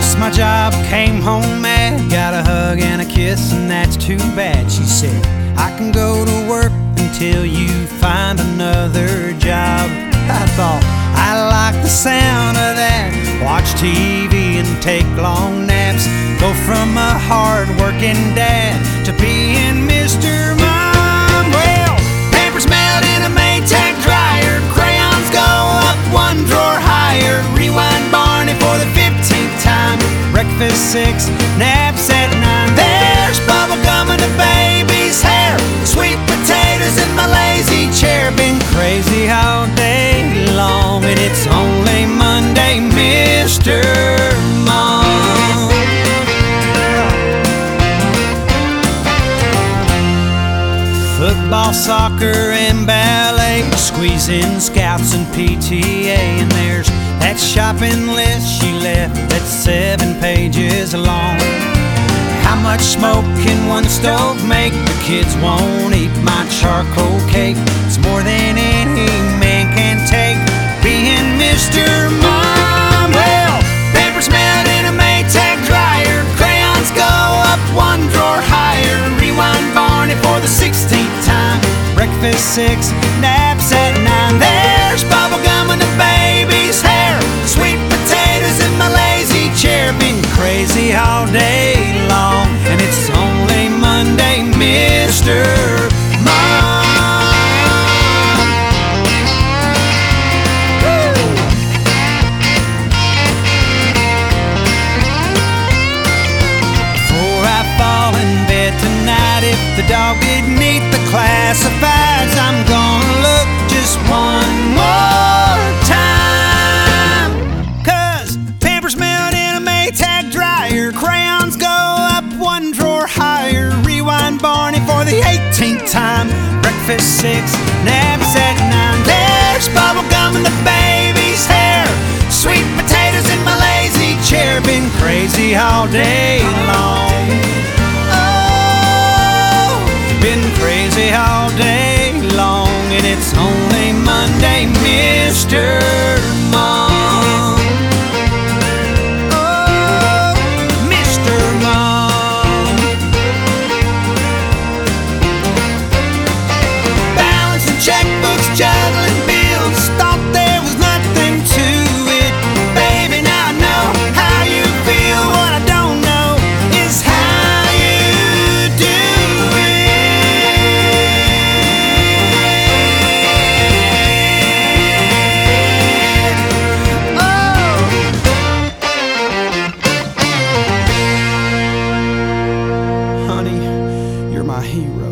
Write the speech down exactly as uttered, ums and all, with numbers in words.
Lost my job, came home mad, got a hug and a kiss, and that's too bad. She said, I can go to work until you find another job. I thought, I like the sound of that. Watch T V and take long naps. Go from a hard-working dad to being Mister Mom. Well, pampers melt in a Maytag dryer, crayons go up one drawer higher. Rewind Barney for the fifteenth time. Breakfast six, naps at nine. There's bubble gum in the baby's hair, sweet potatoes in my lazy chair. Been crazy all day long, and it's only Monday, Mister Mom. Football, soccer, and ballet, squeezing scouts and P T A. And there's that shopping list she left that's seven pages long. How much smoke can one stove make? The kids won't eat my charcoal cake. It's more than any man can take, being Mister Mom. Well, pampers melt in a Maytag dryer, crayons go up one drawer higher. Rewind Barney for the sixteenth time. Breakfast six, naps at nine. There's bubble gum in the baby's hair, sweet potatoes in my lazy chair. Been crazy all day long, and it's only Monday, Mister Mom. Before I fall in bed tonight, if the dog didn't eat the classifieds, I'm gonna look just one more time. Cause pampers melt in a Maytag dryer, crayons go up one drawer higher. Rewind Barney for the eighteenth time. Breakfast six, naps at nine. There's bubble gum in the baby's hair, sweet potatoes in my lazy chair. Been crazy all day long. Oh, been crazy all day long, and it's only Monday, Mister Mom. Oh, Mister Mom. Balancing checkbooks, juggling bills, thought there was nothing to it. Baby, now I know how you feel. What I don't know is how you do it. Oh, honey, you're my hero.